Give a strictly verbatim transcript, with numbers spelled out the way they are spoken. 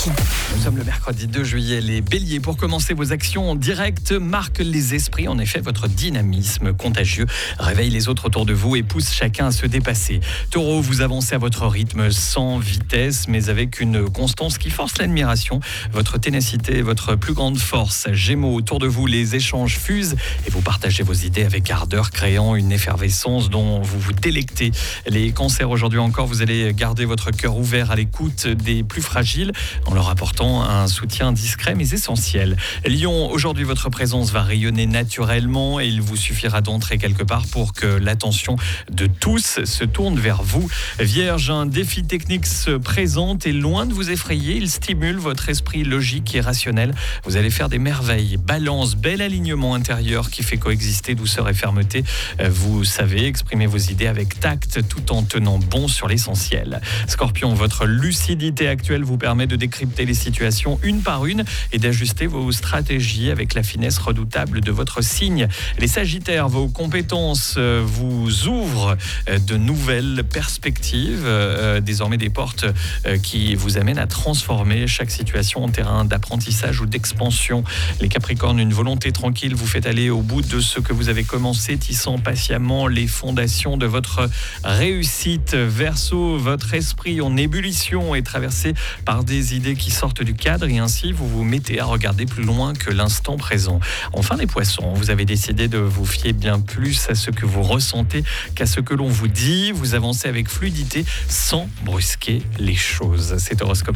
horoscope. Nous sommes le mercredi deux juillet. Les béliers, pour commencer vos actions en direct, marquent les esprits. En effet, votre dynamisme contagieux réveille les autres autour de vous et pousse chacun à se dépasser. Taureau, vous avancez à votre rythme, sans vitesse, mais avec une constance qui force l'admiration. Votre ténacité est votre plus grande force. Gémeaux, autour de vous, les échanges fusent et vous partagez vos idées avec ardeur, créant une effervescence dont vous vous délectez. Les cancers, aujourd'hui encore, vous allez garder votre cœur ouvert à l'écoute des plus fragiles en leur apportant un soutien discret mais essentiel. Lion, aujourd'hui votre présence va rayonner naturellement et il vous suffira d'entrer quelque part pour que l'attention de tous se tourne vers vous. Vierge, un défi technique se présente et loin de vous effrayer, il stimule votre esprit logique et rationnel. Vous allez faire des merveilles. Balance, bel alignement intérieur qui fait coexister douceur et fermeté. Vous savez exprimer vos idées avec tact tout en tenant bon sur l'essentiel. Scorpion, votre lucidité actuelle vous permet de décrypter les situations une par une et d'ajuster vos stratégies avec la finesse redoutable de votre signe. Les Sagittaires, vos compétences vous ouvrent de nouvelles perspectives, désormais des portes qui vous amènent à transformer chaque situation en terrain d'apprentissage ou d'expansion. Les Capricornes, une volonté tranquille vous fait aller au bout de ce que vous avez commencé, tissant patiemment les fondations de votre réussite. Verseau, votre esprit en ébullition est traversé par des idées qui sortent du cadre et ainsi vous vous mettez à regarder plus loin que l'instant présent. Enfin les Poissons, vous avez décidé de vous fier bien plus à ce que vous ressentez qu'à ce que l'on vous dit. Vous avancez avec fluidité sans brusquer les choses. C'est Horoscope.